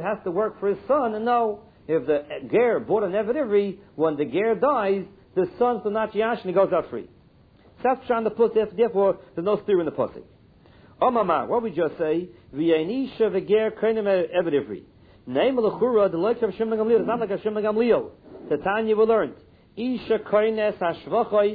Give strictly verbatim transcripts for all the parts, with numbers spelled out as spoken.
has to work for his son, and no, if the ger bought an Eved Ivri, when the ger dies, the son will not yash and he goes out free. So that's trying to put, therefore, there's no steer in the pasuk. Omamar, what we just say, v'yainisha v'ger krenim Eved Ivri. Name l'chura, the like of Shimon Gamliel, it's not like a Shimon Gamliel. The Tanya we learned. Isha koines hashvachos,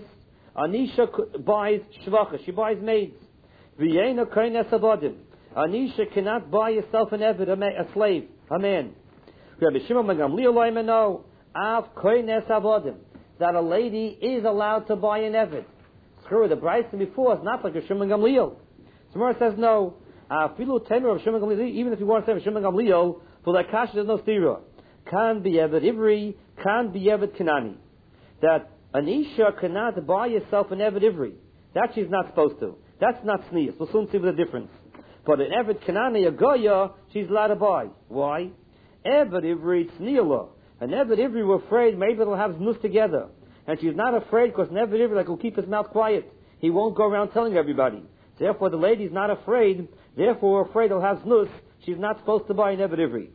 Anisha buys shvacha, she buys maids. V'yeina koines avodim. Anisha cannot buy herself an Eved, a slave, a man. Rabbi Shimon ben Gamliel loymeno, av koines avodim, that a lady is allowed to buy an Eved. Screw the Bryson before is not like a Shimon Gamliel. Samara says no. Filu temer of Shimon Gamliel, even if you want to say Shimon Gamliel, for that kasha there's no stira. Can be Eved Ivri, can be Eved Kanani. That an Isha cannot buy herself an Eved Ivri. That she's not supposed to. That's not sneeze. We'll soon see the difference. But an Eved Kanani, a Goya, she's allowed to buy. Why? Eved Ivri Tzniela. An Eved Ivri, we're afraid maybe they'll have znus together. And she's not afraid because an Eved Ivri like, will keep his mouth quiet. He won't go around telling everybody. Therefore the lady's not afraid. Therefore we're afraid they'll have znus. She's not supposed to buy an Eved Ivri.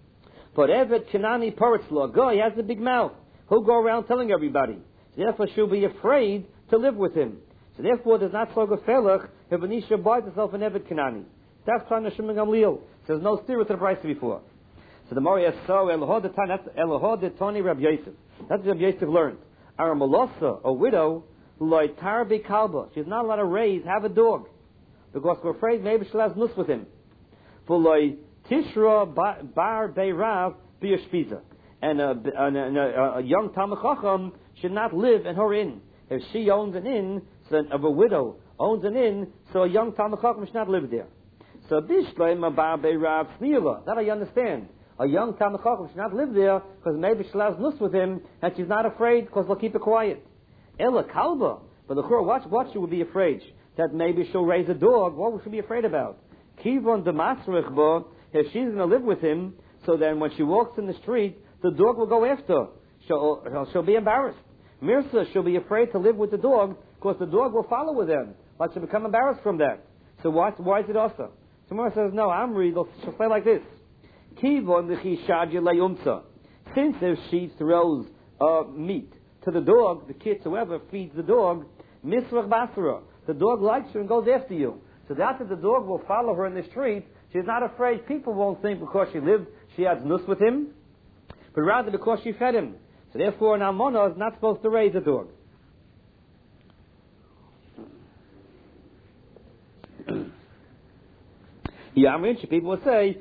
But Eved Kanani Paritzla, Goy, he has a big mouth. He'll go around telling everybody. So therefore she'll be afraid to live with him. So therefore there's not so gefelach if an Isha buys herself an Eved Kanani. That's Tana Shimon Gamliel. So there's no steer to the price before. So the Mori says, so Elohod the Tani, that's Elohod the Tani Rabbi Yosef. That's what Rabbi Yosef learned. Our Malosa, a widow, loy tarbi kalba. She's not allowed to raise, have a dog. Because we're afraid maybe she'll have nus with him. For loy tishra bar beirav biyashpiza. And a, a, a, a young Talmid Chacham should not live in her inn. If she owns an inn, so of a widow owns an inn, so a young Talmid Chacham should not live there. So bishleim bar beirav snila. That I understand. A young Talmid Chacham should not live there because maybe she has nus with him and she's not afraid because they'll keep it quiet. Ella kalba. But the Chur, watch what she would be afraid. That maybe she'll raise a dog. What would she be afraid about? Kivon demasrichba. If she's going to live with him, so then when she walks in the street, the dog will go after her. She'll, she'll be embarrassed. Mirsa, she'll be afraid to live with the dog because the dog will follow with them. Like she'll become embarrassed from that. So why, why is it also? Tomorrow says, no, Amri, she'll say like this. Kivon l'chishaji le'umsa. Since if she throws uh, meat to the dog, the kids, whoever feeds the dog, misrach basara. The dog likes her and goes after you. So that the dog will follow her in the street, she's not afraid people won't think because she lived, she has nus with him, but rather because she fed him. So therefore an almana is not supposed to raise a dog. People will say,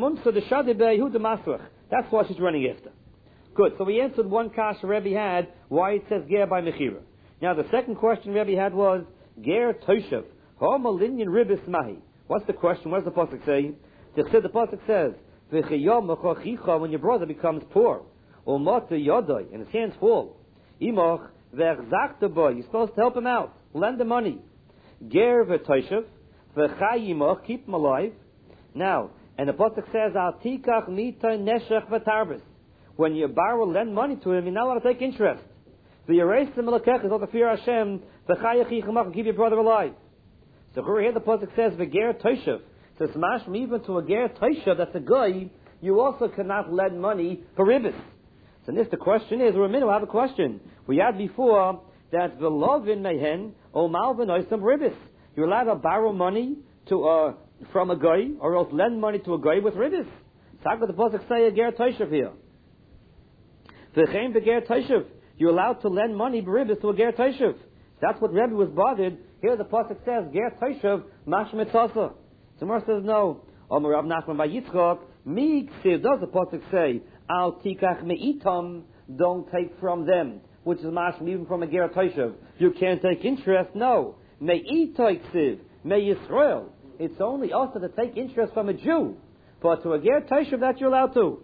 that's why she's running after. Good, so we answered one kasha Rebbe had, why it says ger by mechira. Now the second question Rebbe had was, ger toshav, homa linyan ribis mahi. What's the question? What does the pasuk say? The pasuk says, when your brother becomes poor, and his hands fall, you're supposed to help him out, lend him money. Ger v'toshav, v'chayimach, keep him alive. Now, and the pasuk says, al tikach mitay neshech v'tarbis. When you borrow, lend money to him, you're not allowed to take interest. V'yeresim melekech is all the fear Hashem, v'chayachichamach, and keep your brother alive. So here the pasuk says, v'ger toshav. Says, mashma, even to a ger toshav, that's a guy, you also cannot lend money for ribis. So this, the question is, or a minute, we'll have a question. We had before that v'lovin mehen, o malvin oisam ribis. You're allowed to borrow money to uh, from a guy, or else lend money to a guy with ribis. So how could the pasuk say a ger toshav here? V'chein v'ger toshav. You're allowed to lend money ribis to a ger toshav. That's what Rebbe was bothered. Here the pasuk says ger toshav mashma tzasa. Tomorrow says no. Omer Rav Nachman by Yitzchak. Mi ksiv, does the pasuk say al tikach meitam, don't take from them, which is mashma even from a ger toshav. You can't take interest. No. Meitoi ksiv me Yisrael. It's only also to take interest from a Jew, but to a ger toshav that you're allowed to.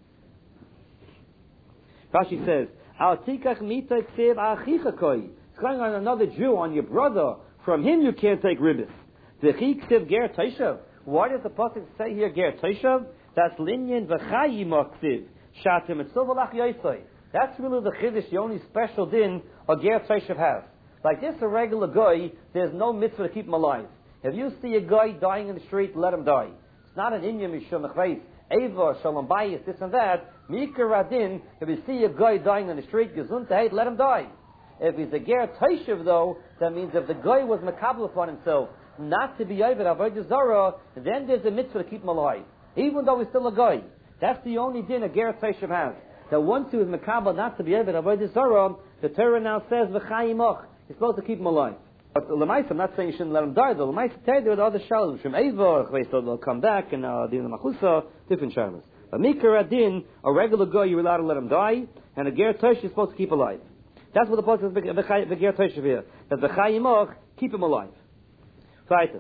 Rashi says al tikach mitoi ksiv achicha koi. It's going on another Jew, on your brother. From him you can't take ribis. V'chiksiv ger toshav. Why does the pasuk say here ger toshav? That's linyan v'chayim ksiv. Shatim et sovalach yoisai. That's really the chiddush, the only special din a ger toshav has. Like this, a regular guy, there's no mitzvah to keep him alive. If you see a guy dying in the street, let him die. It's not an inyan mishum echreis Eva, Shalom Bayis, this and that, Mikar Radin, if you see a guy dying on the street, Gesundheit, let him die. If he's a Ger Toshev, though, that means if the guy was makabel upon himself not to be Ovid Avodah Zarah, then there's a mitzvah to keep him alive, even though he's still a guy. That's the only din a Ger Toshev has. That once he was makabel not to be Ovid Avodah Zarah, the Torah now says v'chayimach, you're supposed to keep him alive. But Lamaisa, I'm not saying you shouldn't let him die, though. Lamaisa, tell you there are other shalos. From Eva, so they'll come back, and uh, Din Machusa, different shalos. But Mikar Adin, a regular guy, you're allowed to let him die, and a Ger Tosh, you're supposed to keep alive. That's what the pasuk says, the Ger Tosh here. That the Chayimach, keep him alive. Weiter.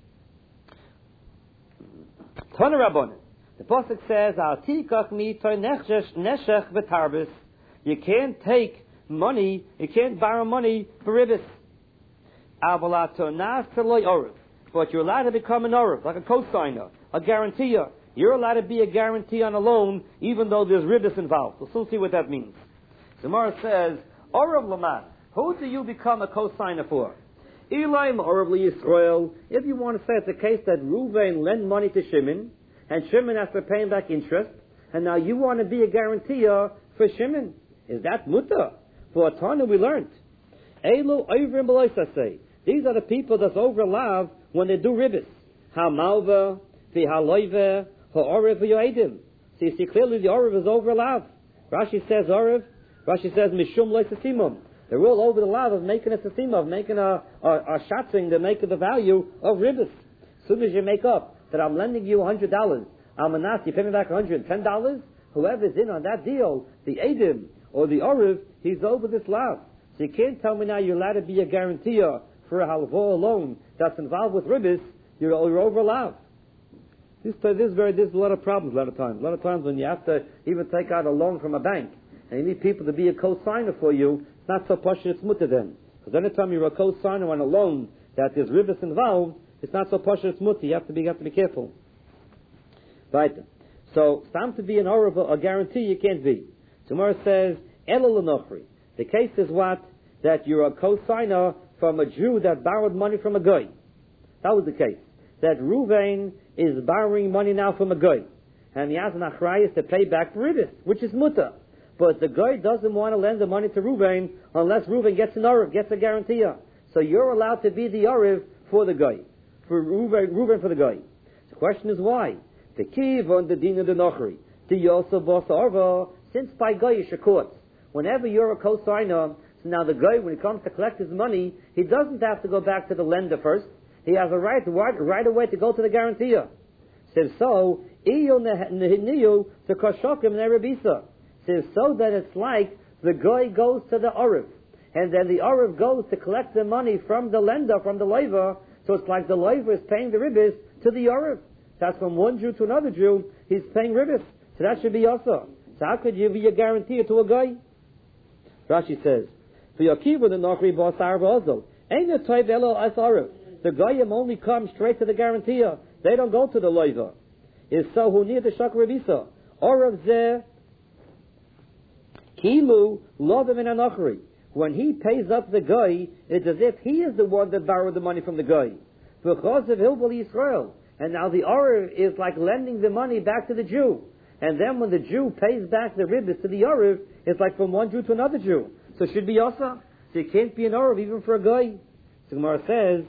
Tana Rabbanan. The pasuk says, Al tikach mitoy neshech v'tarbis. You can't take money, you can't borrow money for ribbis. But you're allowed to become an Orav, like a co-signer, a guarantor. You're allowed to be a guarantee on a loan, even though there's ribbis involved. We'll soon see what that means. Gemara says, Orav Laman, who do you become a co-signer for? Elam Orav Yisrael, if you want to say it's the case that Reuven lent money to Shimon, and Shimon has to pay him back interest, and now you want to be a guarantor for Shimon. Is that mutter? For Atana we learned. Elo Oivrim Beloisa say. These are the people that's over lav when they do ribbis. Ha-malva, fi-ha-loive, ha-oriv, ha-yoedim. So you see clearly the oriv is over lav. Rashi says oriv, Rashi says mishum loisasimum. They're all over the lav of making a sasimah, of making a, a, a shatzing, to make the value of ribbis. As soon as you make up that I'm lending you one hundred dollars, I'm anas, you pay me back one hundred ten dollars, whoever's in on that deal, the edim or the oriv, he's over this lav. So you can't tell me now you're allowed to be a guarantor for a halvah loan that's involved with ribbis, you're, you're over lav. This, this, very, there's a lot of problems a lot of times. A lot of times when you have to even take out a loan from a bank, and you need people to be a co-signer for you, it's not so posh it's mutter then. Because anytime you're a co-signer on a loan that there's ribbis involved, it's not so posh it's mutter. You have to be, you have to be careful. Right. So, it's time to be an orav, a guarantee you can't be. Tomorrow says, Elul Nochri. The case is what? That you're a co-signer from a Jew that borrowed money from a guy. That was the case. That Reuven is borrowing money now from a guy. And he has an achrayus to pay back for ribbis, which is mutter. But the guy doesn't want to lend the money to Reuven unless Reuven gets an oriv, gets a guarantee. So you're allowed to be the oriv for the guy. For Reuven, Reuven for the guy. The question is why? The kiv on the din of the nochri. The yosef boss arva, since by goyish courts, whenever you're a co-signer, so now the guy, when he comes to collect his money, he doesn't have to go back to the lender first. He has a right right, right away to go to the guarantor. Says so, says so that it's like the guy goes to the oriv, and then the oriv goes to collect the money from the lender, from the loiver. So it's like the loiver is paying the ribbis to the oriv. That's from one Jew to another Jew, he's paying ribbis. So that should be also. So how could you be a guarantor to a guy? Rashi says, the Goyim only come straight to the guarantor. They don't go to the loiva. Is so who near the shak rebisa. Orav zeh kilu lovim in anochri. When he pays up the guy, it's as if he is the one that borrowed the money from the guy. Because of Hilbal Yisrael. And now the Orav is like lending the money back to the Jew. And then when the Jew pays back the ribbis to the Orav, it's like from one Jew to another Jew. So it should be also. So it can't be an Orav even for a guy. So Gemara says,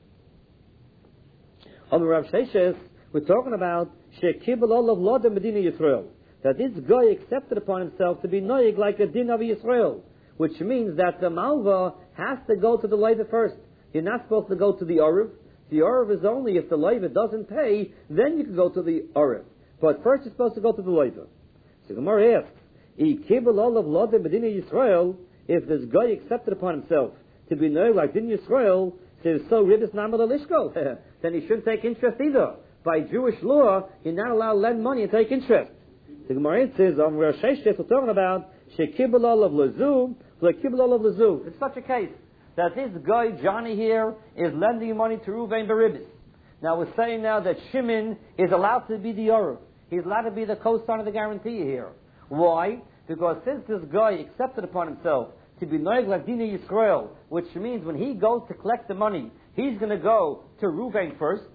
on Rav Sheshes, we're talking about Shekibel Olav Lodem Medina Yisrael. That this guy accepted upon himself to be noig like a din of Yisrael. Which means that the Malva has to go to the Leiva first. You're not supposed to go to the Orav. The Orav is only if the Leiva doesn't pay, then you can go to the Orav. But first you're supposed to go to the Leiva. So Gemara asks, Ikibel Olav Lodem Medina Yisrael, if this guy accepted upon himself to be noig like din Yisrael, says so ribbis namal alishko, then he shouldn't take interest either. By Jewish law, you're not allowed to lend money and take interest. The Gemara says, on Rosh Hashanah, we're talking about shekibel olav lazu, lekibel olav lazu. It's such a case that this guy Johnny here is lending money to Reuven beribbis. Now we're saying now that Shimon is allowed to be the Orav. He's allowed to be the co-signer of the guarantee here. Why? Because since this guy accepted upon himself to be noig like Dina Yisrael, which means when he goes to collect the money, he's going to go to Reuven first.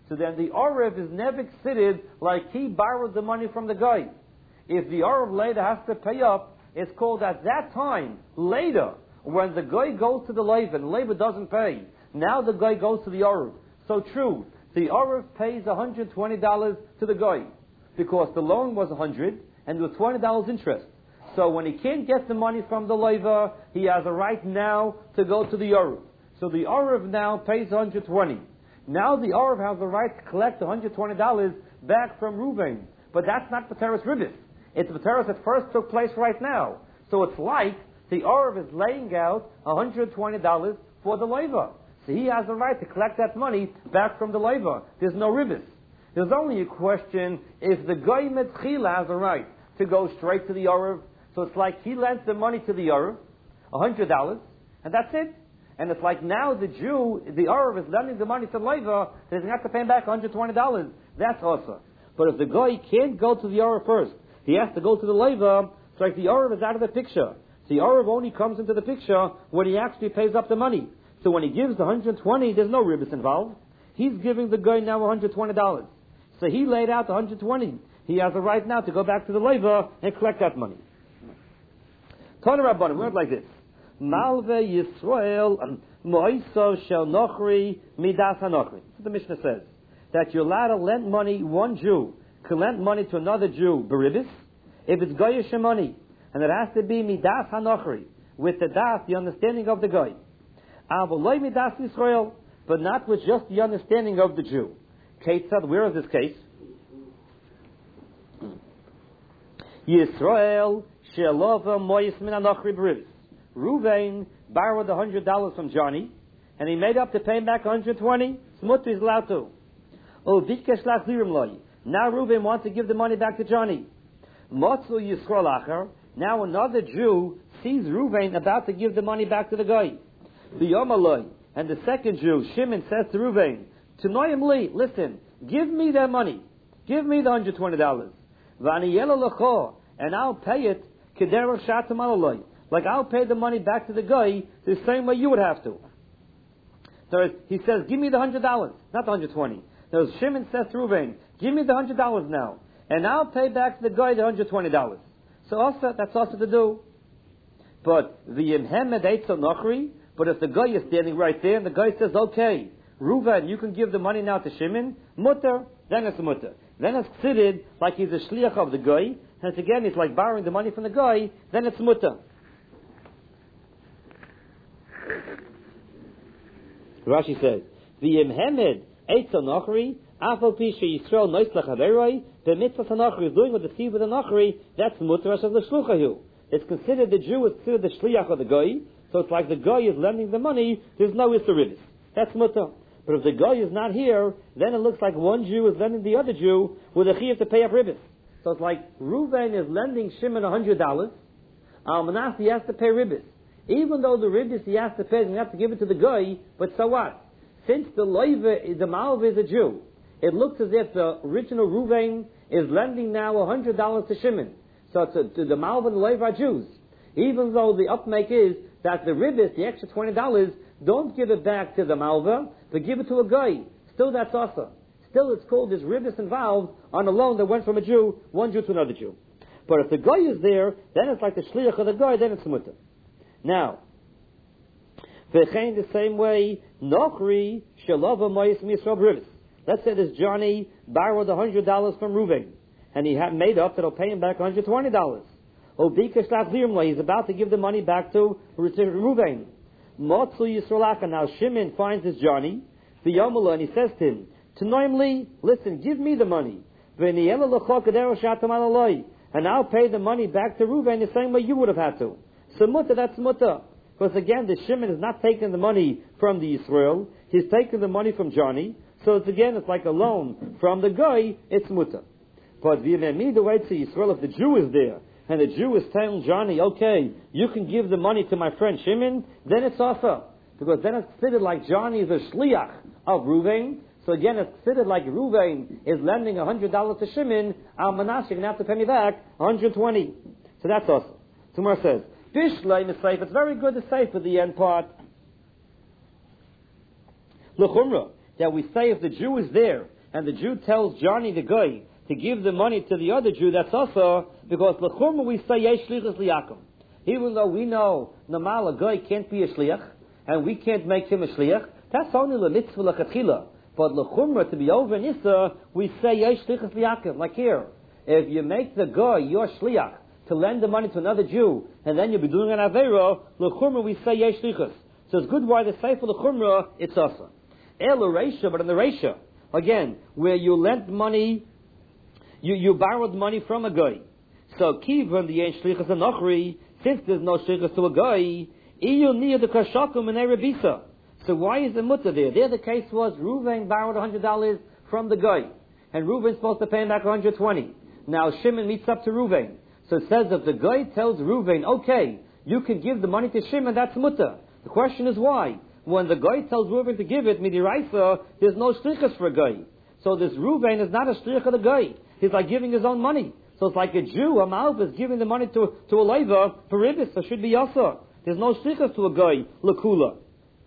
So then the Orev is never considered like he borrowed the money from the guy. If the Orev later has to pay up, it's called at that time, later, when the guy goes to the Leiva and the Leiva doesn't pay, now the guy goes to the Orev. So true, the Orev pays one hundred twenty dollars to the guy because the loan was one hundred dollars and there was twenty dollars interest. So when he can't get the money from the Leiva, he has a right now to go to the Orev. So the Orev now pays one hundred twenty dollars. Now the Orev has the right to collect one hundred twenty dollars back from Reuven. But that's not Pateras Ribis. It's Pateras that first took place right now. So it's like the Orev is laying out one hundred twenty dollars for the Leiva. So he has the right to collect that money back from the Leiva. There's no Ribis. There's only a question if the Goy Metzchila has a right to go straight to the Orev. So it's like he lent the money to the Orev, one hundred dollars, and that's it. And it's like now the Jew, the Orev, is lending the money to the Leiva, so he's going to have to pay him back one hundred twenty dollars. That's also. But if the Goy can't go to the Orev first, he has to go to the Leiva, it's like the Orev is out of the picture. So the Orev only comes into the picture when he actually pays up the money. So when he gives the one hundred twenty, there's no ribis involved. He's giving the Goy now one hundred twenty dollars. So he laid out the one hundred twenty. He has a right now to go back to the Leiva and collect that money. Tana Rabbanim, we went like this. Malve Yisrael Moiso Shel Nochri Midas HaNochri. The Mishnah says that you're allowed to lend money, one Jew can lend money to another Jew, beribis, if it's Goyish money, and it has to be Midas HaNochri, with the das, the understanding of the Goy. Avoloi Midas Yisrael, but not with just the understanding of the Jew. Ketzad, where is this case? Yisrael Shelova Mois Min HaNochri beribis. Reuven borrowed one hundred dollars from Johnny, and he made up to pay him back one hundred twenty. Smutter is allowed to. Now Reuven wants to give the money back to Johnny. Motzu Yisrael Acher. Now another Jew sees Reuven about to give the money back to the guy. V'yomaloi. And the second Jew, Shimon, says to Reuven, Tanoim li, listen, give me that money. Give me the one hundred twenty dollars. V'aniyela lecho. And I'll pay it kederach shatam alaloi. Like I'll pay the money back to the guy the same way you would have to. So he says, give me the one hundred dollars, not the one hundred twenty. So Shimon says to Reuven, give me the one hundred dollars now, and I'll pay back to the guy the one hundred twenty dollars. So also, that's also to do. But the Yimhemed Eitzel Nochri, but if the guy is standing right there and the guy says, okay, Reuven, you can give the money now to Shimon, mutter, then it's mutter. Then it's considered like he's a shliach of the guy, and it's again, it's like borrowing the money from the guy, then it's mutter. Rashi says, "V'yimhemed eitzel nochri, afal pi sheYisrael noislach haveroi, b'mitzvah hanochri is doing with the seed with the nochri. That's mutrash of the shluchahu. It's considered the Jew is considered the shliach of the guy, so it's like the guy is lending the money. There's no isseribis. That's mutar. But if the guy is not here, then it looks like one Jew is lending the other Jew with a chiyuv to pay up ribis. So it's like Reuven is lending Shimon a hundred dollars. Al Manasseh has to pay ribis. Even though the ribis he has to pay, he has to give it to the guy, but so what? Since the loiva, the malva is a Jew, it looks as if the original Reuven is lending now a hundred dollars to Shimon. So it's a, the malva and the loiva are Jews. Even though the upmake is that the ribis, the extra twenty dollars, don't give it back to the malva, but give it to a guy. Still that's also. Still it's called this ribis involved on a loan that went from a Jew, one Jew to another Jew. But if the guy is there, then it's like the shliach of the guy, then it's mutter. Now, the same way, Nochri Shalova Mois Misrab Ribis. Let's say this Johnny borrowed a hundred dollars from Reuven, and he had made up that he'll pay him back one hundred twenty dollars. He's about to give the money back to Reuven. Motzu Yisraelaka. Now Shimon finds this Johnny, the Yomala, and he says to him, Tanoim li, listen, give me the money. And I'll pay the money back to Reuven the same way you would have had to. So mutter, that's mutter. Because again, the Shimon is not taking the money from the Yisrael, he's taking the money from Johnny. So it's again, it's like a loan from the guy, it's mutter. But v'yememi the way to Yisrael, if the Jew is there, and the Jew is telling Johnny, okay, you can give the money to my friend Shimon, then it's also. Because then it's considered like Johnny is a shliach of Reuven. So again, it's considered like Reuven is lending one hundred dollars to Shimon, Al Manasseh, you're going to have to pay me back one hundred twenty. So that's also. Tomorrow says, Bishlay is safe. It's very good to say for the end part. L'chumra, that we say if the Jew is there and the Jew tells Johnny the guy to give the money to the other Jew, that's also because l'chumra we say yesh shlichus liyakum. Even though we know normal a guy can't be a shliach, and we can't make him a shliach, that's only the mitzvah l'chatchila. But l'chumra to be over in Issa, we say yesh shlichus liyakum. Like here, if you make the guy your shliach to lend the money to another Jew, and then you'll be doing an avera, l'chumra we say yesh shlichus. So it's good why they say for l'chumra it's also. El reisha, but in the reisha, again, where you lent money. You, you borrowed money from a guy. So, kivan the yesh shlichus anochri, since there's no shlichus to a guy, iyu near the kashakum and erebisa. So why is the mutter there? There the case was Reuven borrowed one hundred dollars from the guy, and Reuven's supposed to pay him back one hundred twenty. Now Shimon meets up to Reuven. So it says if the guy tells Reuven, okay, you can give the money to Shimon, that's mutter. The question is why? When the guy tells Reuven to give it, midiraisa, there's no shlichus for a guy. So this Reuven is not a shlich of the guy. He's like giving his own money. So it's like a Jew, a Malv, is giving the money to, to a Leiva for Ribbis, so it should be Yasa. There's no shlichus to a guy, Lakula.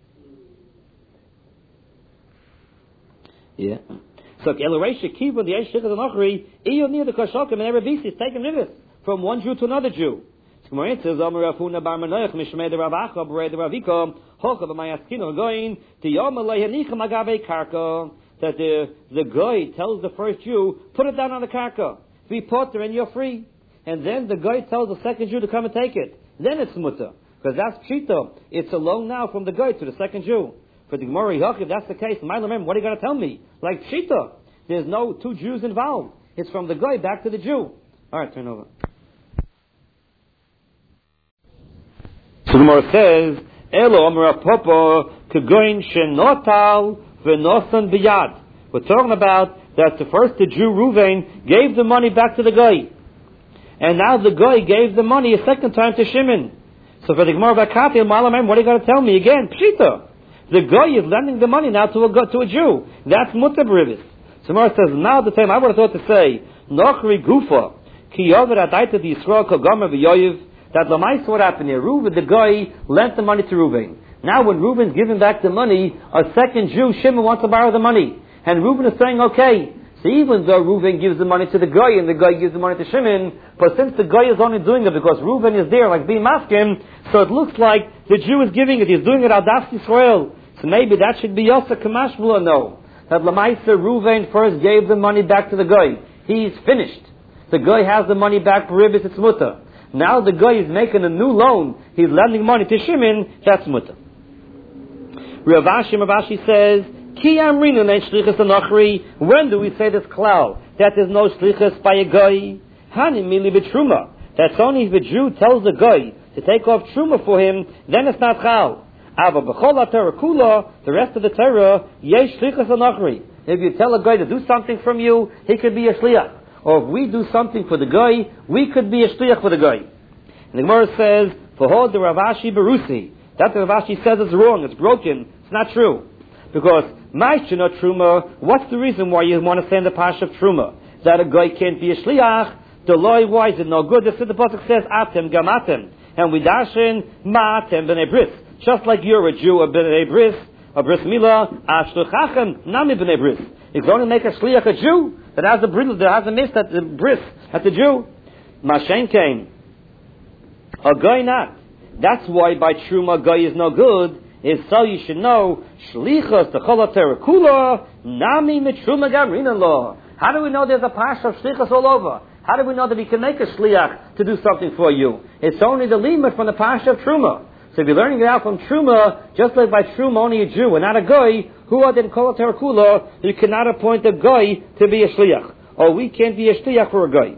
Yeah. So Elaresha Kiva, the Eish Shlichus and Ochri, Iyo near the Kashakim and Erebisi is taking Ribbis from one Jew to another Jew. It says, Amar Rafuna Bar Manoach, Mishmei the Ravacha, Berei the Ravika, Hocha B'mayaskino, going to Yom Alehanicha Magabe Karka. That the, the guy tells the first Jew, put it down on the karka. Be potter and you're free. And then the guy tells the second Jew to come and take it. Then it's mutter. Because that's pshita. It's a loan now from the guy to the second Jew. For the Gemara, if that's the case, my remember, what are you going to tell me? Like pshita. There's no two Jews involved. It's from the guy back to the Jew. Alright, turn over. So the Gemara says, Elo Amar Papa Kagoin Shenotal V'nosan biyad. We're talking about that the first the Jew Reuven gave the money back to the guy, and now the guy gave the money a second time to Shimon. So for the Gemara Vakati, Malamem, what are you going to tell me again? Pshita. The guy is lending the money now to a to a Jew. That's mutar b'ribis. So Gemara says now the time I would have thought to say Nochri Gufa Ki Yover Adaita the Yisrael Kogomer v'Yoyev, that Lamais what happened here. Reuven, the guy lent the money to Reuven. Now when Reuben's giving back the money, a second Jew, Shimon, wants to borrow the money. And Reuben is saying, okay. So even though Reuben gives the money to the guy and the guy gives the money to Shimon, but since the guy is only doing it because Reuben is there, like being masking, so it looks like the Jew is giving it. He's doing it al das Yisrael. So maybe that should be also Kamashmula, no. That Lamaisa Reuben first gave the money back to the guy. He's finished. The guy has the money back for Ribbis, it's mutter. Now the guy is making a new loan. He's lending money to Shimon, that's mutter. Rav Ashi, Rav Ashi says, Ki amrinu nein shlichus anochri. When do we say this klal? That there's no shlichus by a guy. Hani mili b'truma. That's only if a Jew tells the guy to take off truma for him, then it's not chal. Ava b'chol ha-Torah kula, the rest of the Torah, yesh shlichus anochri. If you tell a guy to do something from you, he could be a shliach. Or if we do something for the guy, we could be a shliach for the guy. And the Gemara says, V'hod the Rav Ashi berusi. That the Rav Ashi says is wrong, it's broken, it's not true. Because, Ma'ishina Truma, what's the reason why you want to say in the Pash of Truma? That a guy can't be a Shliach, the loy, why is it no good? The Pasuk says, Atem Gamatem. And we dash in, Ma'atem B'nei Bris. Just like you're a Jew, a B'nei Bris, a Bris Milah, Ashluchachem, Nami B'nei Bris. If you only make a Shliach a Jew, that has a brittle, that has a mist at the Bris, at the Jew. Mashen came. A guy not. That's why by Truma guy is no good, is so you should know, Shlichus, the Chol HaTorah Kula, Nami Mitruma Gamrina Law. How do we know there's a Pasha of Shlichus all over? How do we know that he can make a Shliach to do something for you? It's only the limit from the Pasha of Truma. So if you're learning it out from Truma, just like by Truma only a Jew and not a guy, who are then Chol HaTorah Kula, you cannot appoint a guy to be a Shliach. Or we can't be a Shliach for a guy.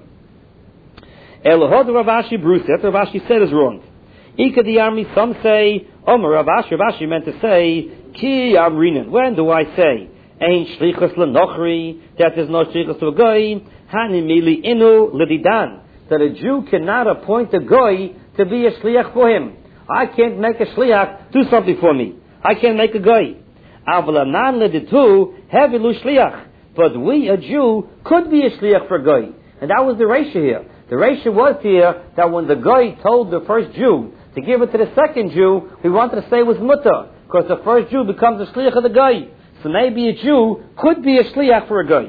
Elohod Rav Ashi Bruce, that's what Rav Ashi said is wrong. Ika the army, some say, Omer Rav Ashi, Rav Ashi meant to say, Ki Amrinin. When do I say, Ein Shlichus L'Nochri, that there's no Shlichus to a guy, Hani Mili Inu L'Didan, that a Jew cannot appoint a guy to be a Shliach for him. I can't make a Shliach do something for me. I can't make a guy. Avlanan L'Ditu, Hevilu Shliach. But we, a Jew, could be a Shliach for a guy. And that was the ratio here. The ratio was here that when the guy told the first Jew to give it to the second Jew, we wanted to say it was mutter, because the first Jew becomes a shliach of the guy. So maybe a Jew could be a shliach for a guy.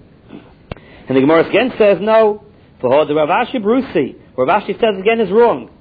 And the Gemara again says no. For the Rav Ashi Brusi, Rav Ashi says again is wrong.